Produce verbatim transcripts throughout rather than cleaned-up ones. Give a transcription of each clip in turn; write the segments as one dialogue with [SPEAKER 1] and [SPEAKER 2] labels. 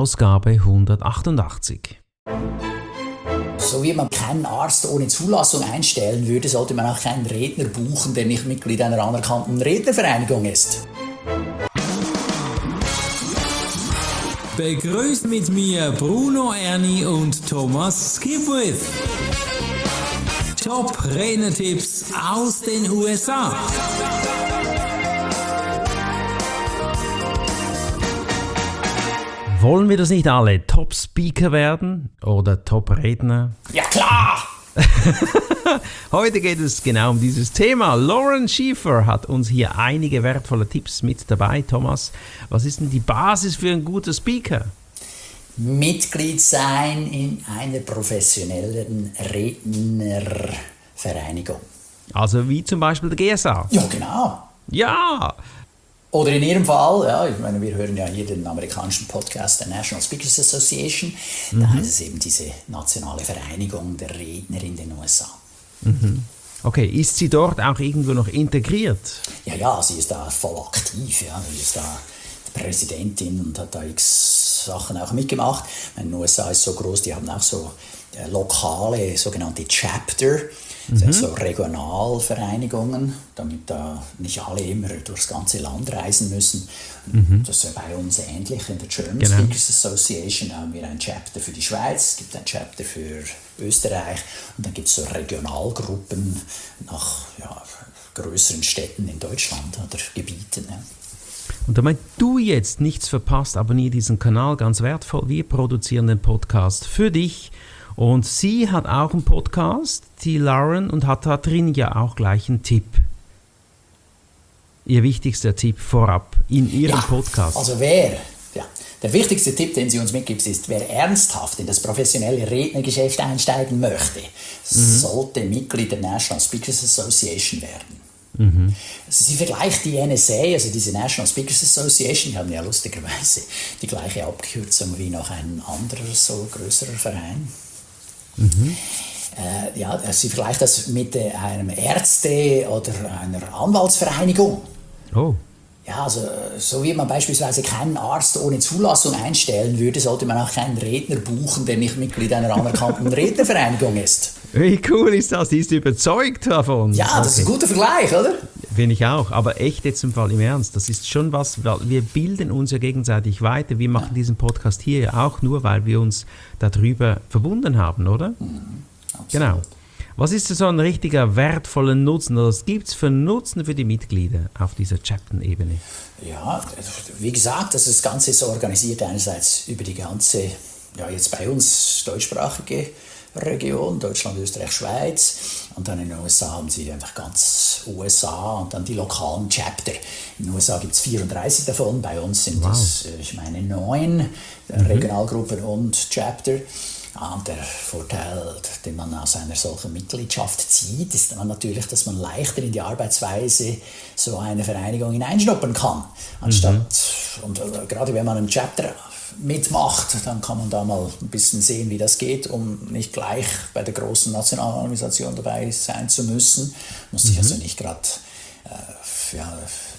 [SPEAKER 1] Ausgabe hundertachtundachtzig.
[SPEAKER 2] So wie man keinen Arzt ohne Zulassung einstellen würde, sollte man auch keinen Redner buchen, der nicht Mitglied einer anerkannten Rednervereinigung ist.
[SPEAKER 3] Begrüßt mit mir Bruno Erni und Thomas Skipwith. Top-Rednertipps aus den U S A.
[SPEAKER 1] Wollen wir das nicht alle Top-Speaker werden oder Top-Redner?
[SPEAKER 2] Ja klar!
[SPEAKER 1] Heute geht es genau um dieses Thema. Lauren Schiefer hat uns hier einige wertvolle Tipps mit dabei. Thomas, was ist denn die Basis für einen guten Speaker?
[SPEAKER 2] Mitglied sein in einer professionellen Rednervereinigung.
[SPEAKER 1] Also wie zum Beispiel der G S A?
[SPEAKER 2] Ja, genau.
[SPEAKER 1] Ja!
[SPEAKER 2] Oder in Ihrem Fall, ja, ich meine, wir hören ja hier den amerikanischen Podcast der National Speakers Association. Da mhm. heißt es eben diese nationale Vereinigung der Redner in den U S A.
[SPEAKER 1] Mhm. Okay, ist sie dort auch irgendwo noch integriert?
[SPEAKER 2] Ja, ja, sie ist da voll aktiv. Ja. Sie ist da Präsidentin und hat da x Sachen auch mitgemacht. In den U S A ist so groß, die haben auch so äh, lokale, sogenannte Chapter. Das sind mhm. so Regionalvereinigungen, damit da nicht alle immer durchs ganze Land reisen müssen. Mhm. Das ist ja bei uns ähnlich. In der German genau. Speakers Association haben wir ein Chapter für die Schweiz, es gibt ein Chapter für Österreich und dann gibt es so Regionalgruppen nach ja, größeren Städten in Deutschland oder Gebieten. Ja.
[SPEAKER 1] Und damit du jetzt nichts verpasst, abonniere diesen Kanal, ganz wertvoll. Wir produzieren den Podcast für dich. Und sie hat auch einen Podcast, die Lauren, und hat da drin ja auch gleich einen Tipp. Ihr wichtigster Tipp vorab in ihrem
[SPEAKER 2] ja,
[SPEAKER 1] Podcast.
[SPEAKER 2] Also wer, ja, der wichtigste Tipp, den sie uns mitgibt, ist, wer ernsthaft in das professionelle Rednergeschäft einsteigen möchte, mhm. sollte Mitglied der National Speakers Association werden. Mhm. Also sie vergleicht die N S A, also diese National Speakers Association, die haben ja lustigerweise die gleiche Abkürzung wie noch ein anderer so größerer Verein. Mhm. Äh, ja, sie vergleicht das mit äh, einem Ärzte- oder einer Anwaltsvereinigung.
[SPEAKER 1] Oh.
[SPEAKER 2] Ja, also so wie man beispielsweise keinen Arzt ohne Zulassung einstellen würde, sollte man auch keinen Redner buchen, der nicht Mitglied einer anerkannten Rednervereinigung ist.
[SPEAKER 1] Wie cool ist das? Die ist überzeugt davon.
[SPEAKER 2] Ja, das okay. ist ein guter Vergleich, oder?
[SPEAKER 1] Finde ich auch, aber echt jetzt im Fall im Ernst, das ist schon was, weil wir bilden uns ja gegenseitig weiter. Wir machen ja. diesen Podcast hier ja auch nur, weil wir uns darüber verbunden haben, oder?
[SPEAKER 2] Mhm,
[SPEAKER 1] genau. Was ist so ein richtiger wertvoller Nutzen? Was gibt es für Nutzen für die Mitglieder auf dieser Chapter-Ebene?
[SPEAKER 2] Ja, wie gesagt, das Ganze ist organisiert einerseits über die ganze, ja jetzt bei uns deutschsprachige Region, Deutschland, Österreich, Schweiz, und dann in den U S A haben sie einfach ganz U S A und dann die lokalen Chapter. In den U S A gibt es vierunddreißig davon, bei uns sind es, wow. ich meine, neun mhm. Regionalgruppen und Chapter. Und der Vorteil, den man aus einer solchen Mitgliedschaft zieht, ist dann natürlich, dass man leichter in die Arbeitsweise so einer Vereinigung hineinschnuppern kann. Anstatt, mhm. und äh, gerade wenn man ein Chapter mitmacht, dann kann man da mal ein bisschen sehen, wie das geht, um nicht gleich bei der großen nationalen Organisation dabei sein zu müssen. Muss sich mhm. also nicht gerade äh, ja,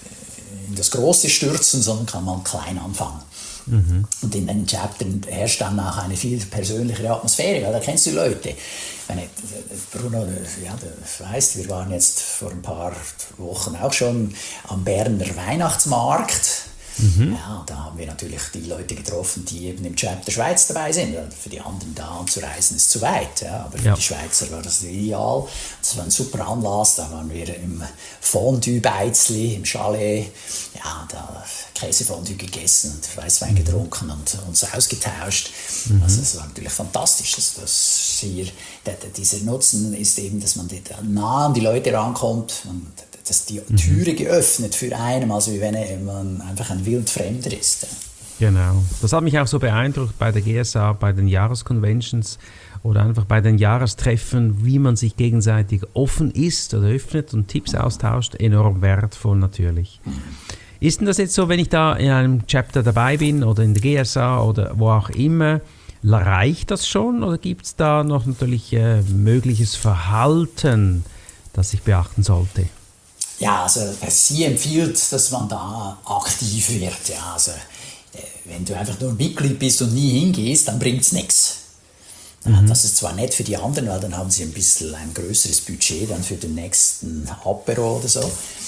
[SPEAKER 2] in das Große stürzen, sondern kann mal klein anfangen. Mhm. Und in den Chaptern herrscht dann auch eine viel persönlichere Atmosphäre, weil da kennst du die Leute. Meine, Bruno, ja, du weißt, wir waren jetzt vor ein paar Wochen auch schon am Berner Weihnachtsmarkt. Mhm. Ja, da haben wir natürlich die Leute getroffen, die eben im Chapter Schweiz dabei sind. Für die anderen da anzureisen ist zu weit, ja, aber für ja. die Schweizer war das ideal. Das war ein super Anlass, da waren wir im Fondue-Beizli, im Chalet, ja, da Käsefondue gegessen und Weißwein mhm. getrunken und uns ausgetauscht. Mhm. Also das war natürlich fantastisch. Das, das hier, der, dieser Nutzen ist eben, dass man nah an die Leute rankommt, man, dass die Türe mhm. geöffnet für einen, also wie wenn man einfach ein Wildfremder ist.
[SPEAKER 1] Genau. Das hat mich auch so beeindruckt bei der G S A, bei den Jahresconventions oder einfach bei den Jahrestreffen, wie man sich gegenseitig offen ist oder öffnet und Tipps austauscht, enorm wertvoll natürlich. Mhm. Ist denn das jetzt so, wenn ich da in einem Chapter dabei bin oder in der G S A oder wo auch immer, reicht das schon oder gibt es da noch natürlich äh, mögliches Verhalten, das ich beachten sollte?
[SPEAKER 2] Ja, also sie empfiehlt, dass man da aktiv wird. Ja, also wenn du einfach nur Mitglied bist und nie hingehst, dann bringt es nichts. Mhm. Das ist zwar nett für die anderen, weil dann haben sie ein bisschen ein größeres Budget dann für den nächsten Apero oder so.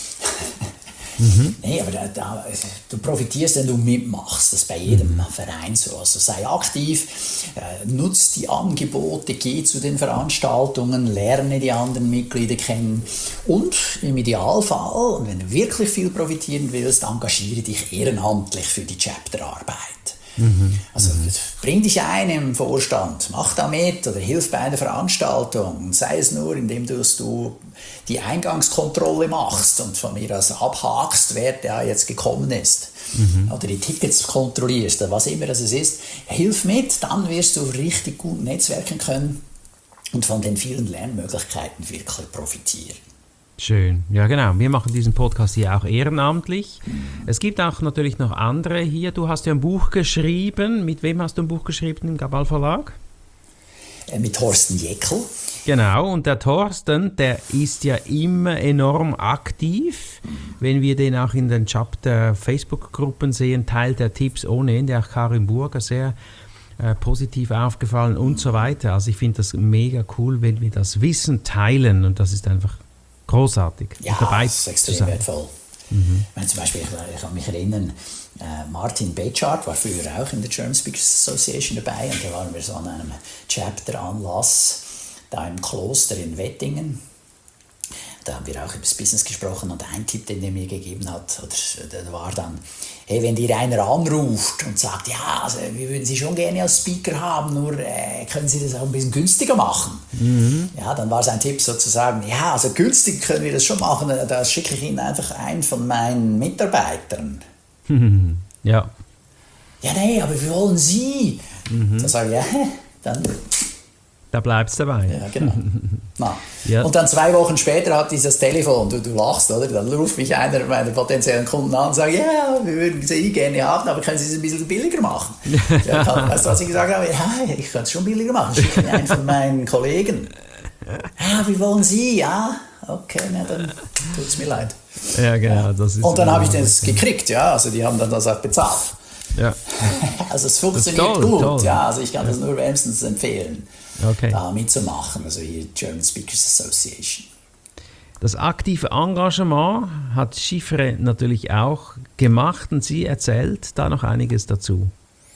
[SPEAKER 2] Mhm. Nee, aber da, da, du profitierst, wenn du mitmachst. Das ist bei jedem mhm. Verein so. Also sei aktiv, äh, nutz die Angebote, geh zu den Veranstaltungen, lerne die anderen Mitglieder kennen und im Idealfall, wenn du wirklich viel profitieren willst, engagiere dich ehrenamtlich für die Chapterarbeit. Mhm. Also mhm. bring dich ein im Vorstand, mach da mit oder hilf bei einer Veranstaltung, sei es nur, indem du die Eingangskontrolle machst und von mir aus abhakst, wer da jetzt gekommen ist. Mhm. Oder die Tickets kontrollierst, oder was immer das ist. Hilf mit, dann wirst du richtig gut netzwerken können und von den vielen Lernmöglichkeiten wirklich profitieren.
[SPEAKER 1] Schön. Ja, genau. Wir machen diesen Podcast hier auch ehrenamtlich. Es gibt auch natürlich noch andere hier. Du hast ja ein Buch geschrieben. Mit wem hast du ein Buch geschrieben im Gabal Verlag?
[SPEAKER 2] Äh, mit Thorsten Jeckel.
[SPEAKER 1] Genau. Und der Thorsten, der ist ja immer enorm aktiv. Wenn wir den auch in den Chapter Facebook-Gruppen sehen, teilt er Tipps ohne Ende. Auch Karin Burger sehr äh, positiv aufgefallen und so weiter. Also ich finde das mega cool, wenn wir das Wissen teilen. Und das ist einfach großartig.
[SPEAKER 2] Ja, dabei das ist extrem wertvoll. Mhm. Ich meine, zum Beispiel, ich, ich kann mich erinnern, äh, Martin Betschart war früher auch in der German Speakers Association dabei und da waren wir so an einem Chapter-Anlass da im Kloster in Wettingen. Da haben wir auch über das Business gesprochen und ein Tipp, den er mir gegeben hat, oder, der war dann, hey, wenn dir einer anruft und sagt, ja, also, wir würden Sie schon gerne als Speaker haben, nur äh, können Sie das auch ein bisschen günstiger machen? Mhm. Ja, dann war sein Tipp sozusagen, ja, also günstig können wir das schon machen, da schicke ich Ihnen einfach einen von meinen Mitarbeitern.
[SPEAKER 1] Mhm. Ja.
[SPEAKER 2] Ja, nee, aber wir wollen Sie. Mhm. Dann sage ich, ja, dann...
[SPEAKER 1] Da bleibst du dabei.
[SPEAKER 2] Ja, genau. Na. Ja. Und dann zwei Wochen später hat dieses Telefon, du, du lachst, oder? Dann ruft mich einer meiner potenziellen Kunden an und sagt, ja, wir würden Sie gerne haben, aber können Sie es ein bisschen billiger machen? Ja, dann, weißt du, was ich gesagt habe? Ja, ich kann es schon billiger machen. Schicke mir einen von meinen Kollegen. Ja, wie wollen Sie? Ja, okay, na, dann tut es mir leid.
[SPEAKER 1] Ja, genau. Das ist
[SPEAKER 2] und dann habe ich das gekriegt, ja, also die haben dann das auch bezahlt.
[SPEAKER 1] Ja.
[SPEAKER 2] Also es funktioniert toll, gut, toll. Ja, also ich kann das nur wärmstens empfehlen. Okay. Da mitzumachen, also hier German Speakers Association.
[SPEAKER 1] Das aktive Engagement hat Chiffre natürlich auch gemacht und sie erzählt da noch einiges dazu.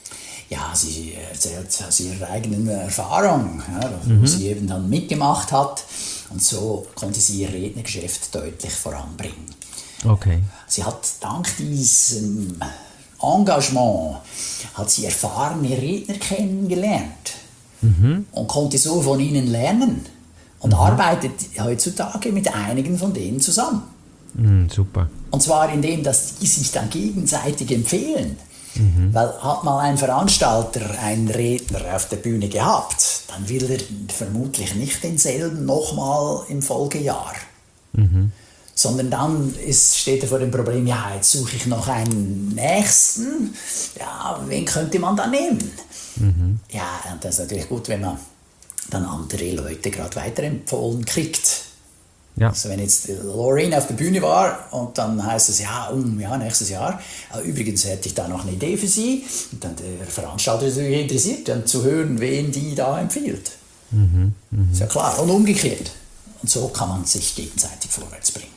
[SPEAKER 2] Ja, sie erzählt aus ihrer eigenen Erfahrung, ja, wo mhm. sie eben dann mitgemacht hat und so konnte sie ihr Rednergeschäft deutlich voranbringen.
[SPEAKER 1] Okay.
[SPEAKER 2] Sie hat dank diesem Engagement hat sie erfahrene Redner kennengelernt. Mhm. Und konnte so von ihnen lernen und mhm. arbeitet heutzutage mit einigen von denen zusammen.
[SPEAKER 1] Mhm, super.
[SPEAKER 2] Und zwar indem, dass die sich dann gegenseitig empfehlen. Mhm. Weil hat mal ein Veranstalter einen Redner auf der Bühne gehabt, dann will er vermutlich nicht denselben nochmal im Folgejahr. Mhm. Sondern dann ist, steht er vor dem Problem, ja, jetzt suche ich noch einen Nächsten. Ja, wen könnte man da nehmen? Mhm. Ja, und das ist natürlich gut, wenn man dann andere Leute gerade weiterempfohlen kriegt. Ja. Also wenn jetzt Lorraine auf der Bühne war und dann heißt es, ja, um, ja nächstes Jahr, übrigens hätte ich da noch eine Idee für Sie. Und dann der Veranstalter ist natürlich interessiert, dann zu hören, wen die da empfiehlt. Mhm. Mhm. Ist ja klar, und umgekehrt. Und so kann man sich gegenseitig vorwärts bringen.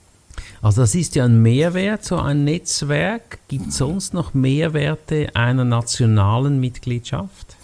[SPEAKER 1] Also das ist ja ein Mehrwert, so ein Netzwerk. Gibt es sonst noch Mehrwerte einer nationalen Mitgliedschaft?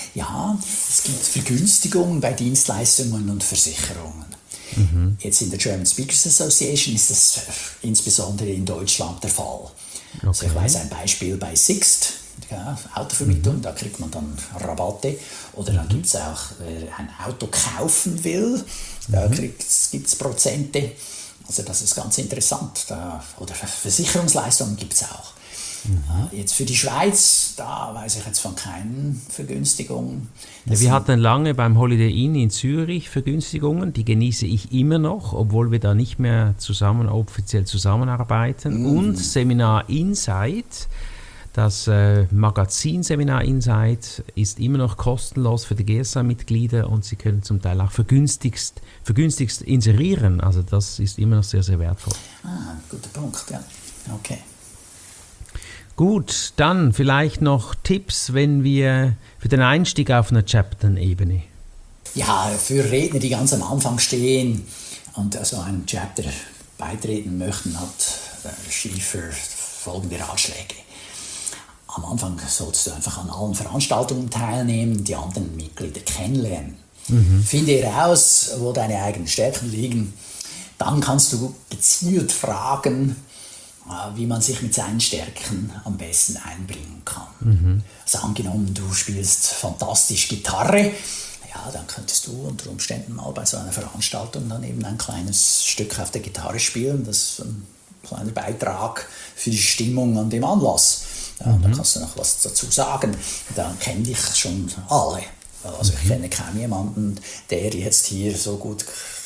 [SPEAKER 2] Ja, es gibt Vergünstigungen bei Dienstleistungen und Versicherungen. Mhm. Jetzt in der German Speakers Association ist das insbesondere in Deutschland der Fall. Okay. Also ich weiß ein Beispiel bei Sixt, ja, Autovermietung, mhm. da kriegt man dann Rabatte. Oder dann mhm. gibt es auch, wer ein Auto kaufen will, da mhm. gibt es Prozente. Also das ist ganz interessant. Da, oder Versicherungsleistungen gibt es auch. Mhm. Jetzt für die Schweiz, da weiß ich jetzt von keinen Vergünstigungen.
[SPEAKER 1] Ja, wir hatten lange beim Holiday Inn in Zürich Vergünstigungen, die genieße ich immer noch, obwohl wir da nicht mehr zusammen offiziell zusammenarbeiten. Mhm. Und Seminar Insight, das äh, Magazin Seminar Insight ist immer noch kostenlos für die G S A-Mitglieder und sie können zum Teil auch vergünstigst, vergünstigst inserieren. Also das ist immer noch sehr, sehr wertvoll.
[SPEAKER 2] Ah, guter Punkt, ja. Okay.
[SPEAKER 1] Gut, dann vielleicht noch Tipps, wenn wir für den Einstieg auf einer Chapter-Ebene.
[SPEAKER 2] Ja, für Redner, die ganz am Anfang stehen und also einem Chapter beitreten möchten, hat Schiefer folgende Ratschläge. Am Anfang solltest du einfach an allen Veranstaltungen teilnehmen, die anderen Mitglieder kennenlernen. Mhm. Finde heraus, wo deine eigenen Stärken liegen. Dann kannst du gezielt fragen, wie man sich mit seinen Stärken am besten einbringen kann. Mhm. Also angenommen, du spielst fantastisch Gitarre, ja, dann könntest du unter Umständen mal bei so einer Veranstaltung dann eben ein kleines Stück auf der Gitarre spielen. Das ist ein kleiner Beitrag für die Stimmung an dem Anlass. Ja, mhm. Da kannst du noch was dazu sagen. Dann kennen dich schon alle. Also ich kenne kaum jemanden, der jetzt hier so gut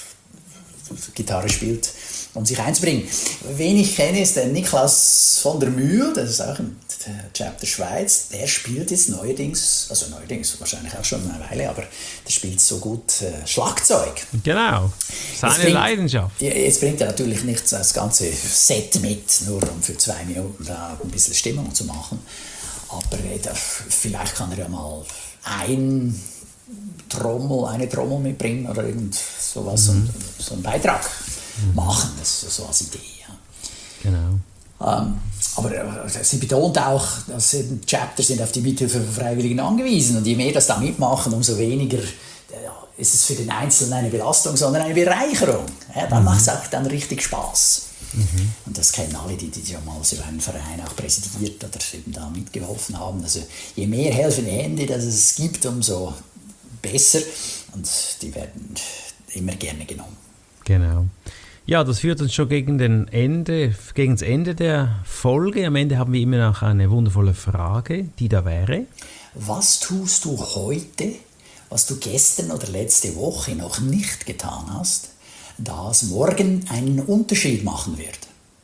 [SPEAKER 2] Gitarre spielt, um sich einzubringen. Wen ich kenne, ist der Niklaus von der Mühl, das ist auch im Chapter Schweiz. Der spielt jetzt neuerdings, also neuerdings wahrscheinlich auch schon eine Weile, aber der spielt so gut äh, Schlagzeug.
[SPEAKER 1] Genau, seine
[SPEAKER 2] bringt,
[SPEAKER 1] Leidenschaft.
[SPEAKER 2] Jetzt bringt er natürlich nicht das ganze Set mit, nur um für zwei Minuten da ein bisschen Stimmung zu machen. Aber äh, der, vielleicht kann er ja mal ein Trommel, eine Trommel mitbringen oder irgend sowas, mhm. und so einen Beitrag mhm. machen, das ist so als Idee. Ja.
[SPEAKER 1] Genau.
[SPEAKER 2] Ähm, aber äh, sie betont auch, dass eben Chapter sind auf die Mithilfe von Freiwilligen angewiesen und je mehr das da mitmachen, umso weniger äh, ist es für den Einzelnen eine Belastung, sondern eine Bereicherung. Ja, dann mhm. macht es auch dann richtig Spaß. Mhm. Und das kennen alle, die, die schon mal so einen Verein auch präsidiert oder eben da mitgeholfen haben. Also je mehr helfende Hände das es gibt, umso besser und die werden immer gerne genommen.
[SPEAKER 1] Genau. Ja, das führt uns schon gegen, den Ende, gegen das Ende der Folge. Am Ende haben wir immer noch eine wundervolle Frage, die da wäre:
[SPEAKER 2] Was tust du heute, was du gestern oder letzte Woche noch nicht getan hast, das morgen einen Unterschied machen wird?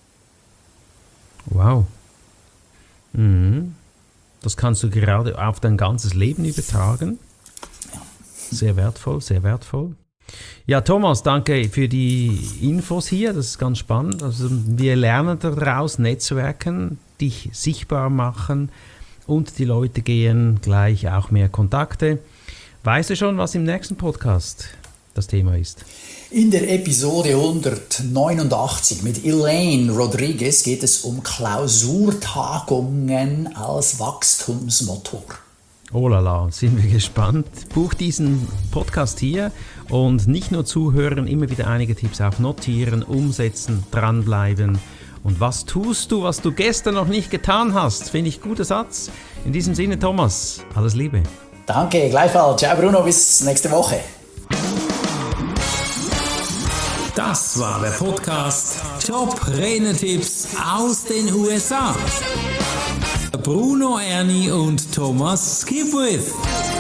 [SPEAKER 1] Wow. Mhm. Das kannst du gerade auf dein ganzes Leben übertragen.
[SPEAKER 2] Ja.
[SPEAKER 1] Sehr wertvoll, sehr wertvoll. Ja, Thomas, danke für die Infos hier. Das ist ganz spannend. Also wir lernen daraus, Netzwerken, dich sichtbar machen und die Leute gehen gleich auch mehr Kontakte. Weißt du schon, was im nächsten Podcast das Thema ist?
[SPEAKER 2] In der Episode hundertneunundachtzig mit Elaine Rodriguez geht es um Klausurtagungen als Wachstumsmotor.
[SPEAKER 1] Oh la la, sind wir gespannt. Buch diesen Podcast hier und nicht nur zuhören, immer wieder einige Tipps auch notieren, umsetzen, dranbleiben. Und was tust du, was du gestern noch nicht getan hast? Finde ich guter Satz. In diesem Sinne, Thomas, alles Liebe.
[SPEAKER 2] Danke, gleichfalls. Ciao Bruno, bis nächste Woche.
[SPEAKER 3] Das war der Podcast Top-Renner-Tipps aus den U S A. Bruno Erni und Thomas Skipwith.